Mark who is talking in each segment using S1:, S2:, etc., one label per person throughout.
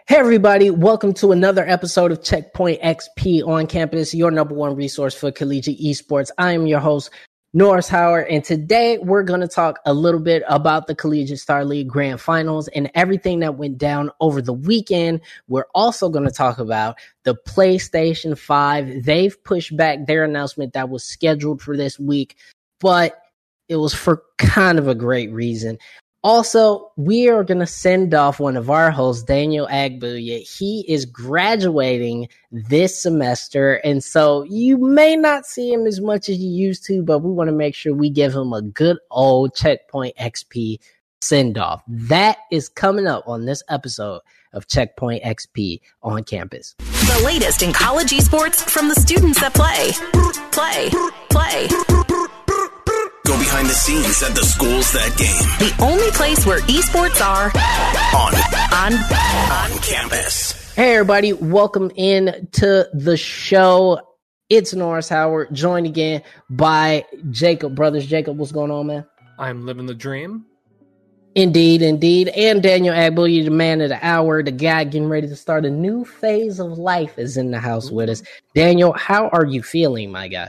S1: Hey everybody, welcome to another episode of Checkpoint XP on campus, your number one resource for collegiate esports. I am your host, Norris Howard, and today we're going to talk a little bit about the Collegiate Star League Grand Finals and everything that went down over the weekend. We're also going to talk about the PlayStation 5. They've pushed back their announcement that was scheduled for this week, but it was for kind of a great reason. Also, we are going to send off one of our hosts, Daniel Agbuya. He is graduating this semester, and so you may not see him as much as you used to, but we want to make sure we give him a good old Checkpoint XP send-off. That is coming up on this episode of Checkpoint XP on campus.
S2: The latest in college esports from the students that play.
S3: Go behind the scenes at the schools that game.
S2: The only place where esports are
S3: on campus.
S1: Hey everybody, welcome in to the show. It's Norris Howard, joined again by Jacob Brothers. Jacob, what's going on, man?
S4: I'm living the dream.
S1: Indeed. And Daniel Agbuya, the man of the hour, the guy getting ready to start a new phase of life, is in the house with us. Daniel, how are you feeling, my guy?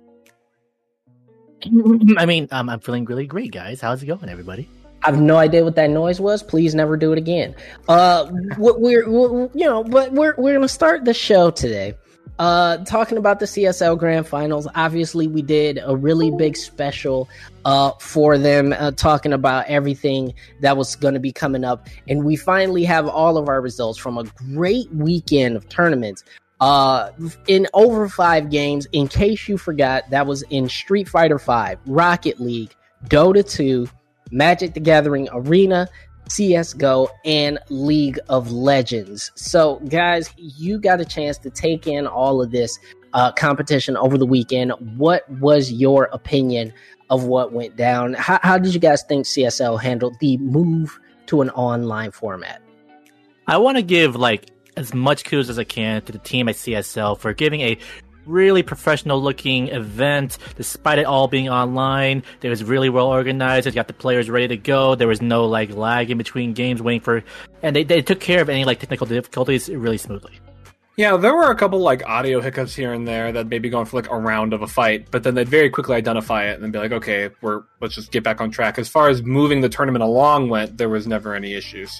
S5: I mean, I'm feeling really great, guys. How's it going, everybody?
S1: I have no idea what that noise was. Please never do it again. We're gonna start the show today, talking about the CSL Grand Finals. Obviously, we did a really big special for them, talking about everything that was going to be coming up, and we finally have all of our results from a great weekend of tournaments. In over 5 games, in case you forgot, that was in Street Fighter V, Rocket League, Dota 2, Magic the Gathering Arena, CSGO, and League of Legends. So, guys, you got a chance to take in all of this competition over the weekend. What was your opinion of what went down? How did you guys think CSL handled the move to an online format?
S5: I want to give, as much kudos as I can to the team at CSL for giving a really professional looking event despite it all being online. It was really well organized. It got the players ready to go. There was no lag in between games and they took care of any technical difficulties really smoothly.
S4: Yeah, there were a couple audio hiccups here and there that may be going for a round of a fight, but then they'd very quickly identify it and then be like, okay, let's just get back on track. As far as moving the tournament along went, there was never any issues.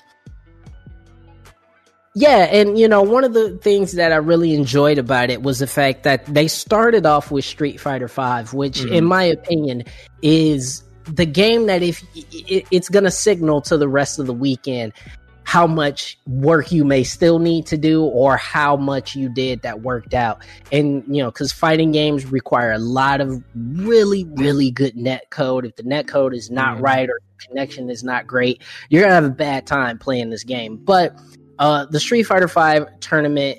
S1: Yeah, and one of the things that I really enjoyed about it was the fact that they started off with Street Fighter V, which in my opinion is the game that if it's going to signal to the rest of the weekend how much work you may still need to do or how much you did that worked out. And, because fighting games require a lot of really, really good net code. If the net code is not right or the connection is not great, you're going to have a bad time playing this game. But the Street Fighter V tournament,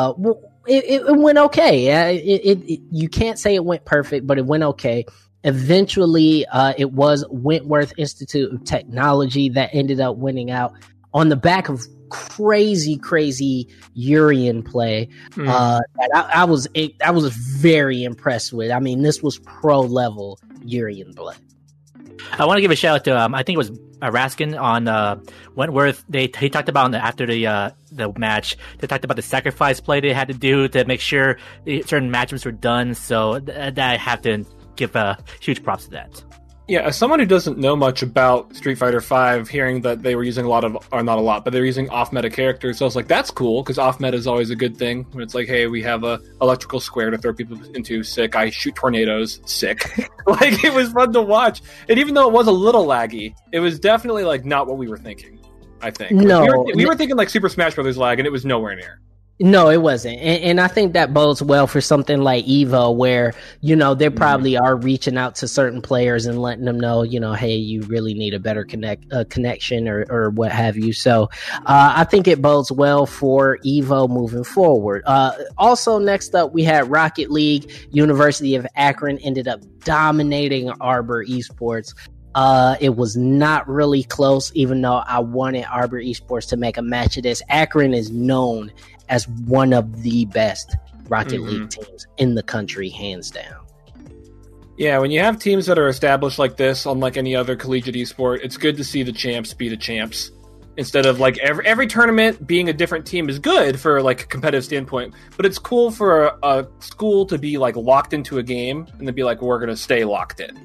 S1: it went okay. You can't say it went perfect, but it went okay. Eventually, it was Wentworth Institute of Technology that ended up winning out on the back of crazy Urian play. That I was very impressed with. I mean, this was pro level Urian play.
S5: I want to give a shout out to I think it was Raskin on Wentworth. He talked about after the match. They talked about the sacrifice play they had to do to make sure certain matchups were done. So that I have to give huge props to that.
S4: Yeah, as someone who doesn't know much about Street Fighter V, hearing that they were using they were using off-meta characters, so I was like, that's cool, because off-meta is always a good thing. When it's hey, we have a electrical square to throw people into, sick. I shoot tornadoes, sick. It was fun to watch. And even though it was a little laggy, it was definitely, not what we were thinking, I think.
S1: No.
S4: We were thinking, Super Smash Bros. Lag, and it was nowhere near.
S1: No, it wasn't. And I think that bodes well for something like EVO where, they probably are reaching out to certain players and letting them know, hey, you really need a better connection or what have you. So I think it bodes well for EVO moving forward. Also, next up, we had Rocket League. University of Akron ended up dominating Arbor Esports. It was not really close, even though I wanted Arbor Esports to make a match of this. Akron is known as one of the best Rocket League teams in the country, hands down.
S4: Yeah, when you have teams that are established like this, unlike any other collegiate esport, it's good to see the champs be the champs. instead of like every tournament being a different team is good for like a competitive standpoint, but it's cool for a school to be like locked into a game and then be like, we're going to stay locked in.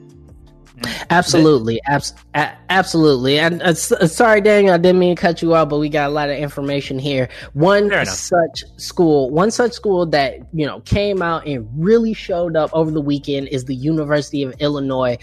S1: Absolutely, absolutely. And sorry, Daniel, I didn't mean to cut you off, but we got a lot of information here. One such school that came out and really showed up over the weekend is the University of Illinois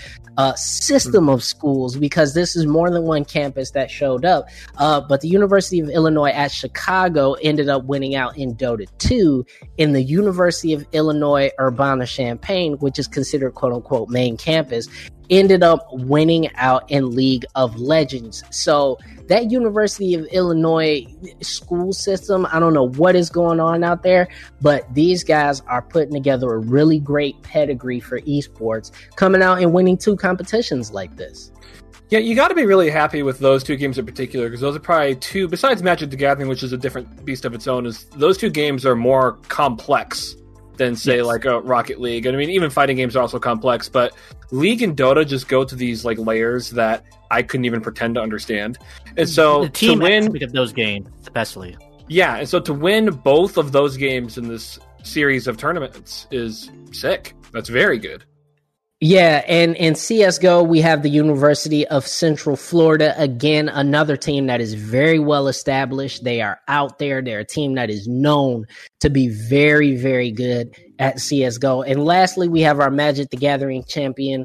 S1: system of schools, because this is more than one campus that showed up. But the University of Illinois at Chicago ended up winning out in Dota 2, in the University of Illinois Urbana-Champaign, which is considered quote unquote main campus, ended up winning out in League of Legends. So that University of Illinois school system, I don't know what is going on out there, but these guys are putting together a really great pedigree for esports, coming out and winning 2 competitions like this.
S4: Yeah, you got to be really happy with those 2 games in particular, because those are probably 2, besides Magic the Gathering, which is a different beast of its own, is those 2 games are more complex than, say, like a Rocket League. And I mean, even fighting games are also complex, but League and Dota just go to these like layers that I couldn't even pretend to understand. And so
S5: the team
S4: to win
S5: of those games, especially.
S4: Yeah, and so to win both of those games in this series of tournaments is sick. That's very good.
S1: Yeah, and in CSGO, we have the University of Central Florida. Again, another team that is very well established. They are out there. They're a team that is known to be very, very good at CSGO. And lastly, we have our Magic the Gathering champion,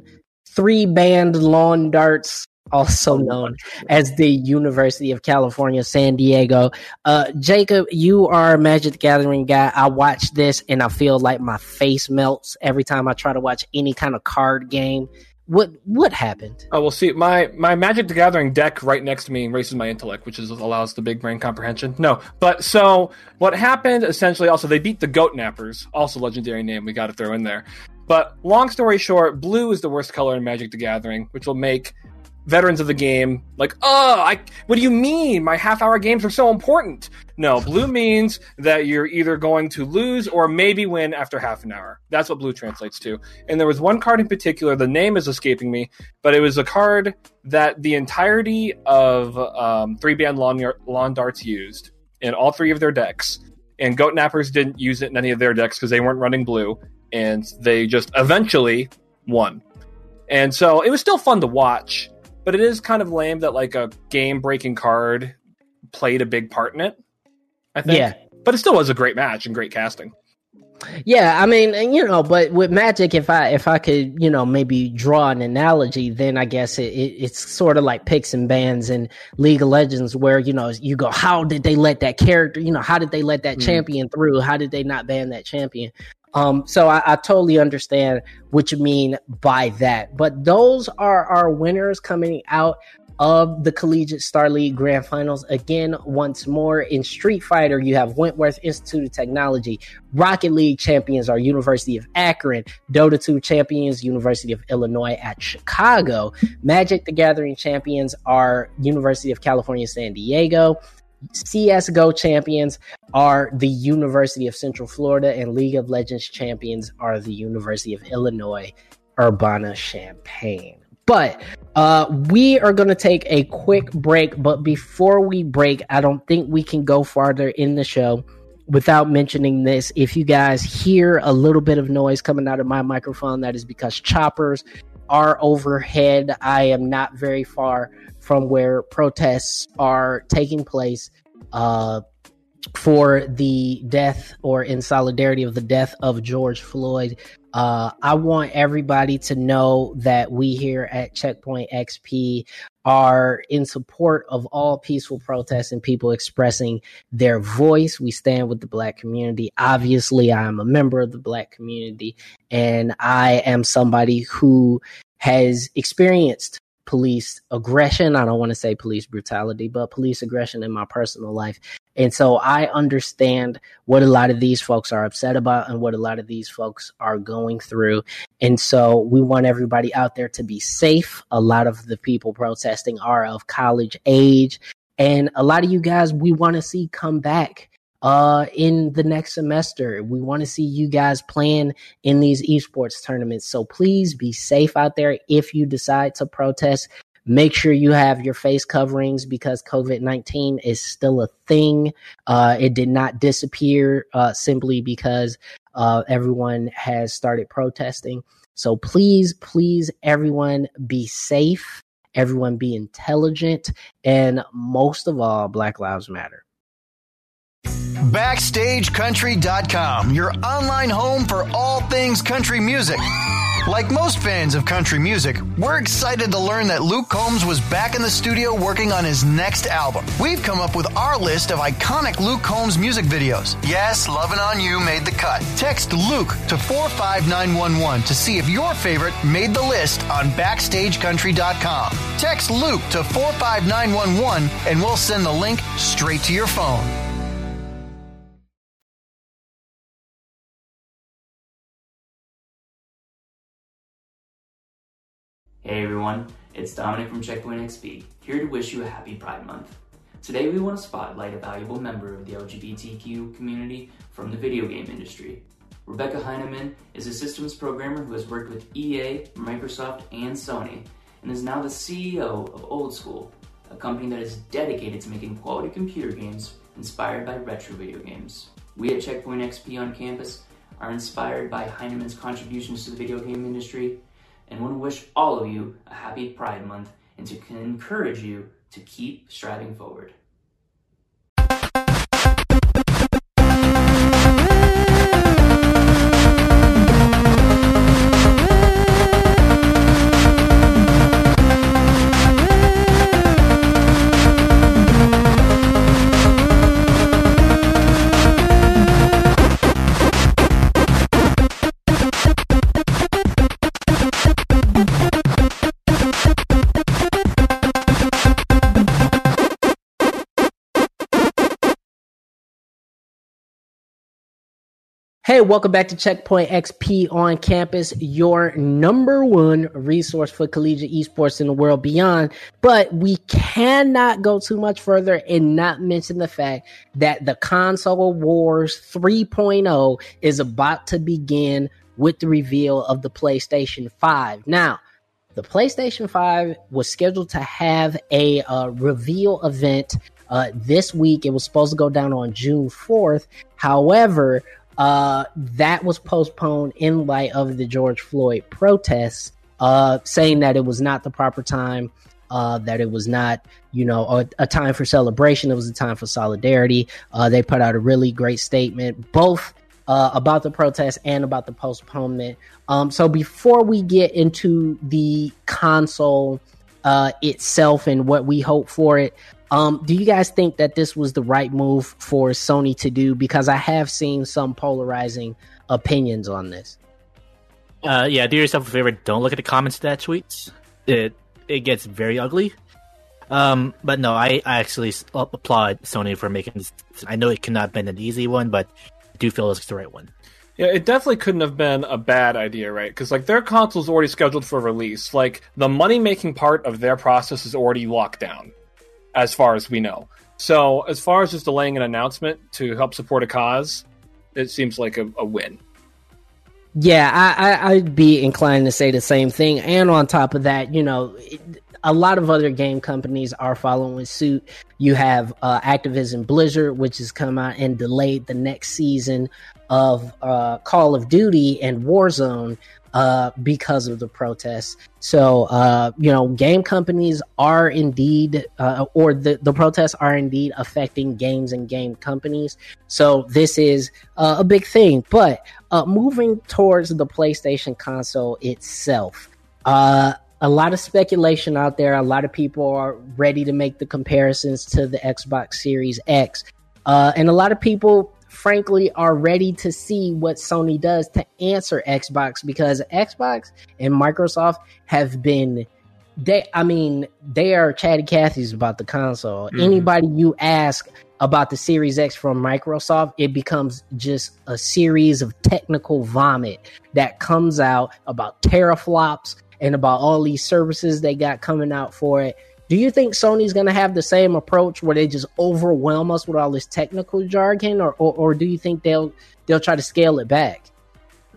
S1: 3-band lawn darts, also known as the University of California, San Diego. Jacob, you are a Magic the Gathering guy. I watch this and I feel like my face melts every time I try to watch any kind of card game. What happened?
S4: Oh, well, see, my Magic the Gathering deck right next to me raises my intellect, which allows the big brain comprehension. No, but so what happened, essentially, also, they beat the Goat Nappers, also legendary name we got to throw in there. But long story short, blue is the worst color in Magic the Gathering, which will make veterans of the game like, what do you mean? My half-hour games are so important. No, blue means that you're either going to lose or maybe win after half an hour. That's what blue translates to. And there was one card in particular, the name is escaping me, but it was a card that the entirety of 3-band lawn darts used in all 3 of their decks. And Goat Nappers didn't use it in any of their decks because they weren't running blue. And they just eventually won. And so it was still fun to watch. But it is kind of lame that like a game-breaking card played a big part in it, I think. Yeah. But it still was a great match and great casting.
S1: Yeah, I mean, but with Magic, if I could, maybe draw an analogy, then I guess it's sort of like picks and bans in League of Legends, where, you go, how did they let that character, how did they let that champion through? How did they not ban that champion? So I totally understand what you mean by that. But those are our winners coming out of the Collegiate Star League Grand Finals. Again, once more, in Street Fighter, you have Wentworth Institute of Technology. Rocket League champions are University of Akron. Dota 2 champions, University of Illinois at Chicago. Magic the Gathering champions are University of California, San Diego. CSGO champions are the University of Central Florida, and League of Legends champions are the University of Illinois Urbana-Champaign. But we are going to take a quick break. But before we break, I don't think we can go farther in the show without mentioning this. If you guys hear a little bit of noise coming out of my microphone, that is because choppers are overhead. I am not very far from where protests are taking place for the death, or in solidarity of the death of George Floyd. I want everybody to know that we here at Checkpoint XP are in support of all peaceful protests and people expressing their voice. We stand with the Black community. Obviously, I am a member of the Black community, and I am somebody who has experienced police aggression. I don't want to say police brutality, but police aggression in my personal life. And so I understand what a lot of these folks are upset about and what a lot of these folks are going through. And so we want everybody out there to be safe. A lot of the people protesting are of college age, and a lot of you guys we want to see come back in the next semester. We want to see you guys playing in these esports tournaments. So please be safe out there. If you decide to protest, Make sure you have your face coverings because COVID-19 is still a thing. It did not disappear simply because everyone has started protesting. So please, everyone be safe. Everyone be intelligent. And most of all, Black Lives Matter.
S6: BackstageCountry.com, your online home for all things country music. Like most fans of country music, we're excited to learn that Luke Combs was back in the studio working on his next album. We've come up with our list of iconic Luke Combs music videos. Yes, Lovin' On You made the cut. Text Luke to 45911 to see if your favorite made the list on BackstageCountry.com. Text Luke to 45911 and we'll send the link straight to your phone.
S7: Hey everyone, it's Dominic from Checkpoint XP, here to wish you a happy Pride Month. Today we want to spotlight a valuable member of the LGBTQ community from the video game industry. Rebecca Heineman is a systems programmer who has worked with EA, Microsoft, and Sony, and is now the CEO of Old School, a company that is dedicated to making quality computer games inspired by retro video games. We at Checkpoint XP on campus are inspired by Heineman's contributions to the video game industry and want to wish all of you a happy Pride Month and to encourage you to keep striving forward.
S1: Hey, welcome back to Checkpoint XP on campus, your number one resource for collegiate esports in the world beyond. But we cannot go too much further and not mention the fact that the Console Wars 3.0 is about to begin with the reveal of the PlayStation 5. Now, the PlayStation 5 was scheduled to have a reveal event this week. It was supposed to go down on June 4th. However, that was postponed in light of the George Floyd protests, saying that it was not the proper time, that it was not, a time for celebration. It was a time for solidarity. They put out a really great statement, both about the protests and about the postponement. So before we get into the console itself and what we hope for it, do you guys think that this was the right move for Sony to do? Because I have seen some polarizing opinions on this.
S5: Yeah, do yourself a favor. Don't look at the comments to that tweet. It gets very ugly. But no, I actually applaud Sony for making this. I know it could not have been an easy one, but I do feel it's the right one.
S4: Yeah, it definitely couldn't have been a bad idea, right? Because their console's already scheduled for release. The money-making part of their process is already locked down, as far as we know. So as far as just delaying an announcement to help support a cause, it seems like a win.
S1: Yeah, I'd be inclined to say the same thing. And on top of that, a lot of other game companies are following suit. You have Activision Blizzard, which has come out and delayed the next season of Call of Duty and Warzone because of the protests. So, game companies are indeed, or the protests are indeed affecting games and game companies. So this is a big thing. But moving towards the PlayStation console itself, a lot of speculation out there. A lot of people are ready to make the comparisons to the Xbox Series X. And a lot of people, frankly, are ready to see what Sony does to answer Xbox, because Xbox and Microsoft have been, they are chatty Cathy's about the console. Mm-hmm. Anybody you ask about the Series X from Microsoft, it becomes just a series of technical vomit that comes out about teraflops and about all these services they got coming out for it. Do you think Sony's going to have the same approach where they just overwhelm us with all this technical jargon, or do you think they'll try to scale it back?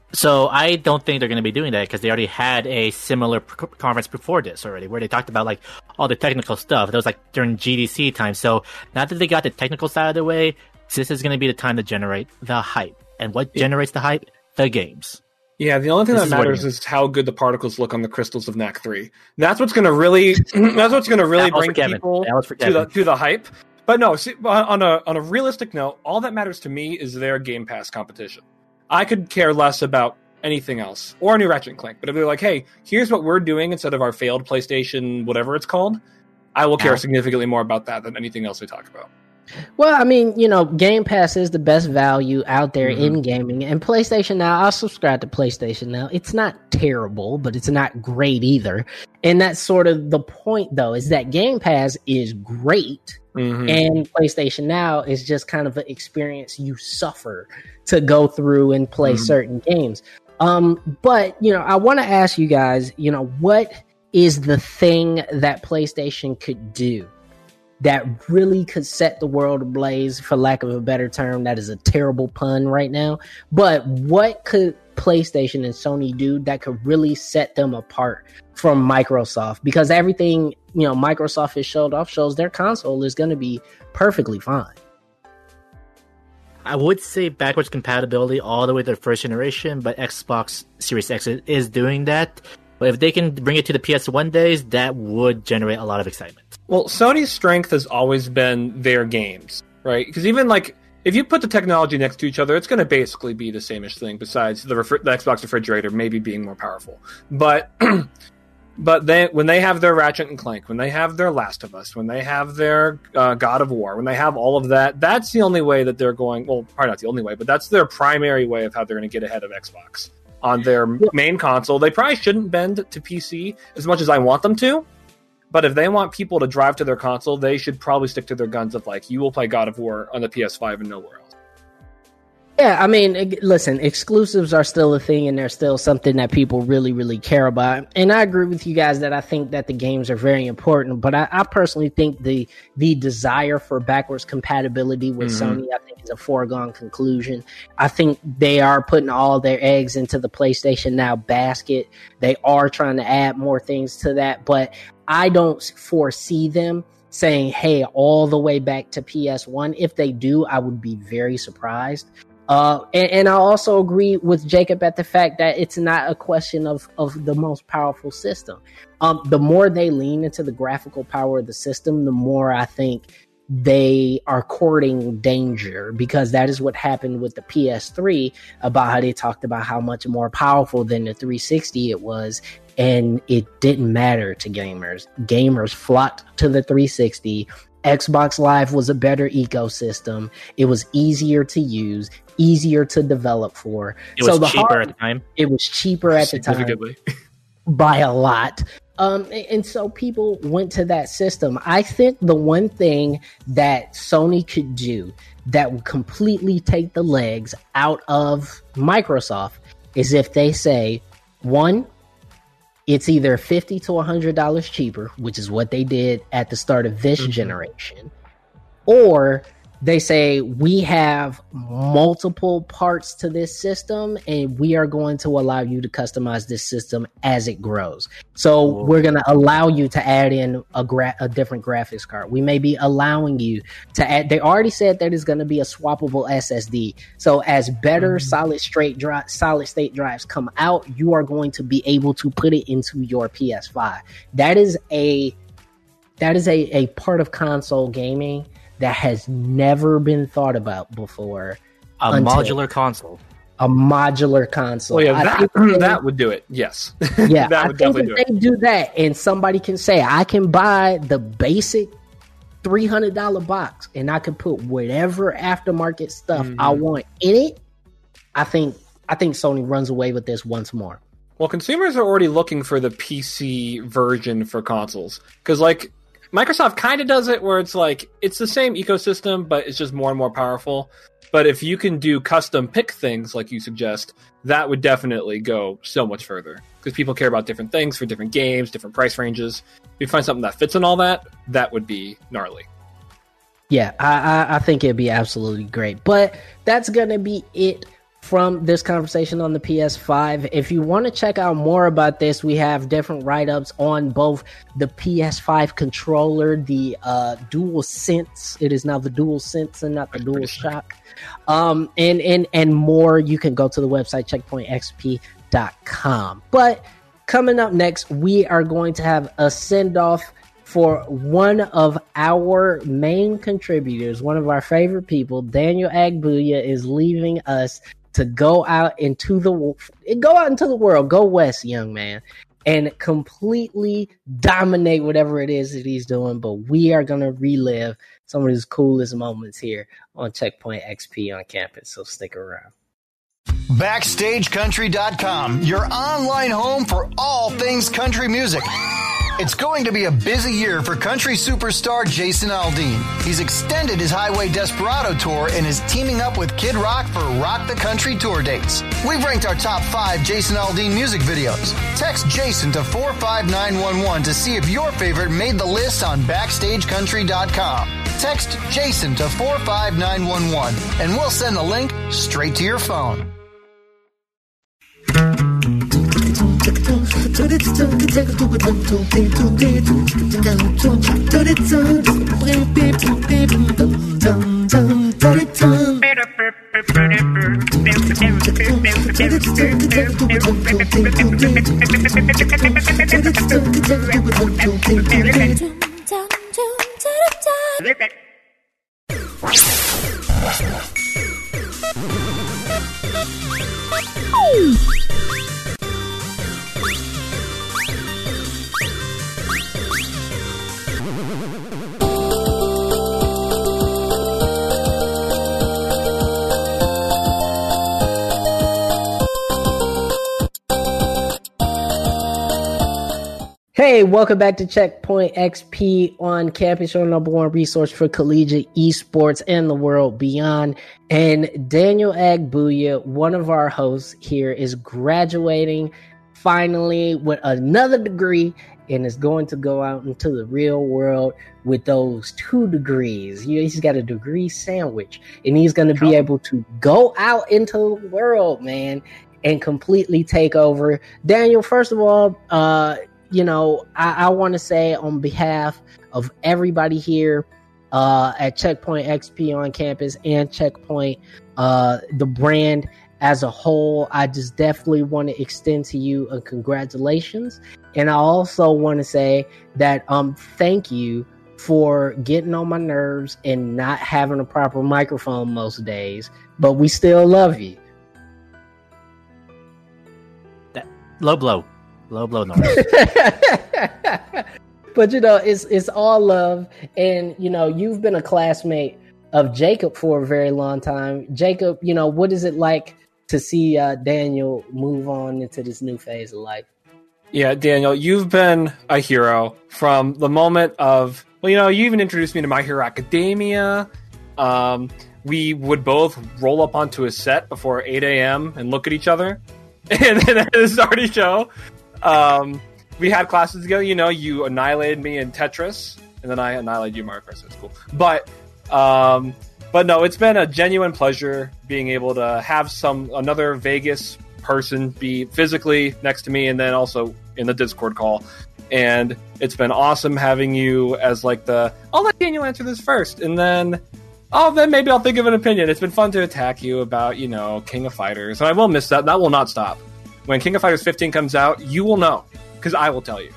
S5: So I don't think they're going to be doing that because they already had a similar conference before this already, where they talked about like all the technical stuff. That was like during GDC time. So now that they got the technical side of the way, this is going to be the time to generate the hype. And what generates the hype? The games.
S4: Yeah, the only thing that matters is how good the particles look on the crystals of NAC 3. That's what's going to really bring people to the hype. But no, see, on a realistic note, all that matters to me is their Game Pass competition. I could care less about anything else, or a new Ratchet & Clank. But if they're like, hey, here's what we're doing instead of our failed PlayStation, whatever it's called, I will care significantly more about that than anything else we talk about.
S1: Well, I mean, Game Pass is the best value out there in gaming. And PlayStation Now, I'll subscribe to PlayStation Now. It's not terrible, but it's not great either. And that's sort of the point, though, is that Game Pass is great. And PlayStation Now is just kind of an experience you suffer to go through and play certain games. But, I want to ask you guys, what is the thing that PlayStation could do that really could set the world ablaze, for lack of a better term? That is a terrible pun right now. But what could PlayStation and Sony do that could really set them apart from Microsoft? Because everything, Microsoft has showed off shows their console is going to be perfectly fine.
S5: I would say backwards compatibility all the way to the first generation, but Xbox Series X is doing that. But if they can bring it to the PS1 days, that would generate a lot of excitement.
S4: Well, Sony's strength has always been their games, right? Because even if you put the technology next to each other, it's going to basically be the same-ish thing, besides the Xbox refrigerator maybe being more powerful. But when they have their Ratchet and Clank, when they have their Last of Us, when they have their God of War, when they have all of that, that's the only way that they're going. Well, probably not the only way, but that's their primary way of how they're going to get ahead of Xbox on their main console. They probably shouldn't bend to PC as much as I want them to. But if they want people to drive to their console, they should probably stick to their guns of you will play God of War on the PS5 and nowhere else.
S1: Yeah, I mean, listen, exclusives are still a thing, and they're still something that people really, really care about. And I agree with you guys that I think that the games are very important, but I personally think the desire for backwards compatibility with Sony, I think, is a foregone conclusion. I think they are putting all their eggs into the PlayStation Now basket. They are trying to add more things to that, but I don't foresee them saying, hey, all the way back to PS1. If they do, I would be very surprised. And I also agree with Jacob at the fact that it's not a question of the most powerful system. The more they lean into the graphical power of the system, the more I think they are courting danger, because that is what happened with the PS3, about how they talked about how much more powerful than the 360 it was. And it didn't matter to gamers. Gamers flocked to the 360. Xbox Live was a better ecosystem. It was easier to use, easier to develop for.
S5: It was cheaper at the time.
S1: It was cheaper at the time by a lot. And so people went to that system. I think the one thing that Sony could do that would completely take the legs out of Microsoft is if they say, one, it's either $50 to $100 cheaper, which is what they did at the start of this generation, or they say, we have multiple parts to this system and we are going to allow you to customize this system as it grows. So we're going to allow you to add in a different graphics card. We may be allowing you to add, they already said that it's going to be a swappable SSD. So as better solid state drives come out, you are going to be able to put it into your PS5. That is a part of console gaming that has never been thought about before.
S5: A modular console.
S1: A modular console.
S4: Well, yeah, that would do it. Yes.
S1: Yeah,
S4: that would definitely do it.
S1: They do that, and somebody can say, I can buy the basic $300 box, and I can put whatever aftermarket stuff I want in it. I think Sony runs away with this once more.
S4: Well, consumers are already looking for the PC version for consoles, because Microsoft kind of does it where it's it's the same ecosystem, but it's just more and more powerful. But if you can do custom pick things like you suggest, that would definitely go so much further, because people care about different things for different games, different price ranges. If you find something that fits in all that, that would be gnarly.
S1: Yeah, I think it'd be absolutely great. But that's going to be it from this conversation on the PS5. If you want to check out more about this, we have different write-ups on both the PS5 controller, the DualSense. It is now the DualSense and not the DualShock. And more. You can go to the website checkpointxp.com. But coming up next, we are going to have a send-off for one of our main contributors, one of our favorite people. Daniel Agbuya is leaving us to go out into the world, go west, young man, and completely dominate whatever it is that he's doing. But we are going to relive some of his coolest moments here on Checkpoint XP on campus. So stick around.
S6: BackstageCountry.com, your online home for all things country music. It's going to be a busy year for country superstar Jason Aldean. He's extended his Highway Desperado tour and is teaming up with Kid Rock for Rock the Country tour dates. We've ranked our top 5 Jason Aldean music videos. Text Jason to 45911 to see if your favorite made the list on BackstageCountry.com. Text Jason to 45911 and we'll send the link straight to your phone.
S1: Hey, welcome back to Checkpoint XP on campus, your number one resource for collegiate esports and the world beyond. And Daniel Agbuya, one of our hosts here, is graduating finally with another degree and is going to go out into the real world with those 2 degrees. He's got a degree sandwich, and he's going to be able to go out into the world, man, and completely take over. Daniel, first of all, I want to say on behalf of everybody here at Checkpoint XP on campus and Checkpoint, the brand as a whole, I just definitely want to extend to you a congratulations. And I also want to say that thank you for getting on my nerves and not having a proper microphone most days, but we still love you.
S5: Low blow noise.
S1: But it's all love, and you've been a classmate of Jacob for a very long time. Jacob, what is it like to see Daniel move on into this new phase of life?
S4: Yeah, Daniel, you've been a hero from the moment of, you even introduced me to My Hero Academia. We would both roll up onto a set before 8 a.m. and look at each other and then start a show. We had classes together. You annihilated me in Tetris, and then I annihilated you in Mario Kart, so it's cool. But no, it's been a genuine pleasure being able to have another Vegas person be physically next to me, and then also in the Discord call. And it's been awesome having you as I'll let Daniel answer this first, and then maybe I'll think of an opinion. It's been fun to attack you about, King of Fighters, and I will miss that. That will not stop. When King of Fighters 15 comes out, you will know, because I will tell you.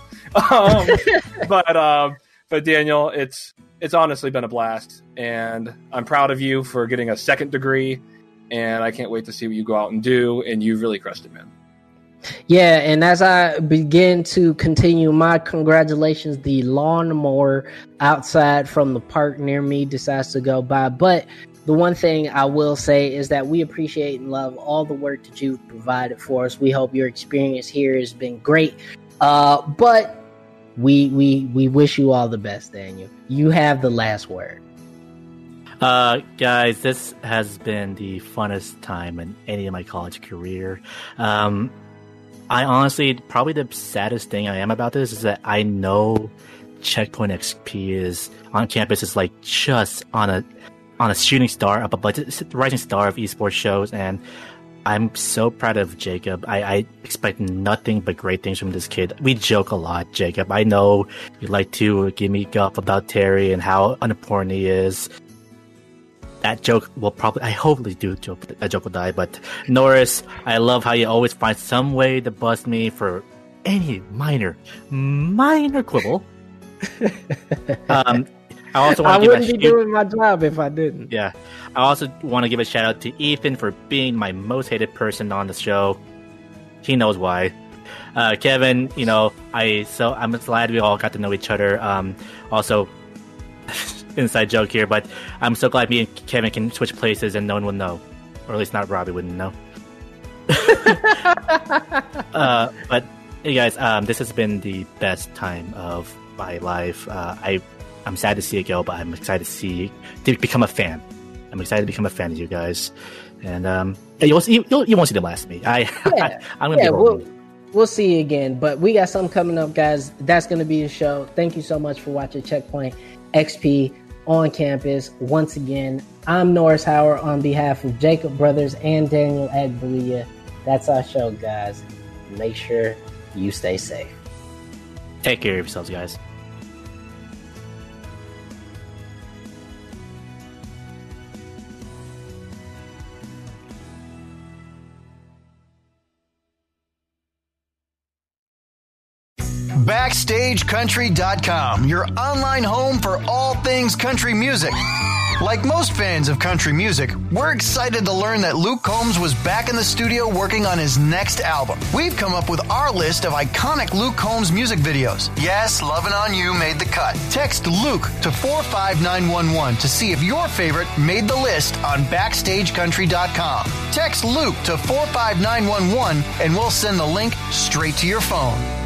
S4: But Daniel, it's honestly been a blast, and I'm proud of you for getting a second degree, and I can't wait to see what you go out and do, and you've really crushed it, man.
S1: Yeah, and as I begin to continue my congratulations, the lawnmower outside from the park near me decides to go by, but the one thing I will say is that we appreciate and love all the work that you've provided for us. We hope your experience here has been great. But we wish you all the best, Daniel. You have the last word.
S5: Guys, this has been the funnest time in any of my college career. I honestly, probably the saddest thing I am about this is that I know Checkpoint XP is on campus is just on a shooting star, but it's the rising star of esports shows, and I'm so proud of Jacob. I expect nothing but great things from this kid. We joke a lot, Jacob. I know you like to give me guff about Terry and how unimportant he is. That joke will probably, I hopefully do joke, that joke will die. But Norris, I love how you always find some way to bust me for any minor quibble. I
S1: wouldn't be doing my job if I didn't.
S5: Yeah. I also want to give a shout out to Ethan for being my most hated person on the show. He knows why. Kevin, I'm glad we all got to know each other. Also, inside joke here, but I'm so glad me and Kevin can switch places and no one will know. Or at least not Robbie wouldn't know. But hey guys, this has been the best time of my life. I'm sad to see it go, but I'm excited to become a fan. I'm excited to become a fan of you guys, and you won't see the last of me. I'm gonna be
S1: we'll see you again. But we got something coming up, guys. That's gonna be a show. Thank you so much for watching Checkpoint XP on campus. Once again, I'm Norris Howard on behalf of Jacob Brothers and Daniel Agbalia. That's our show, guys. Make sure you stay safe.
S5: Take care of yourselves, guys.
S6: BackstageCountry.com, your online home for all things country music. Like most fans of country music, we're excited to learn that Luke Combs was back in the studio working on his next album. We've come up with our list of iconic Luke Combs music videos. Yes, Lovin' On You made the cut. Text Luke to 45911 to see if your favorite made the list on BackstageCountry.com. Text Luke to 45911 and we'll send the link straight to your phone.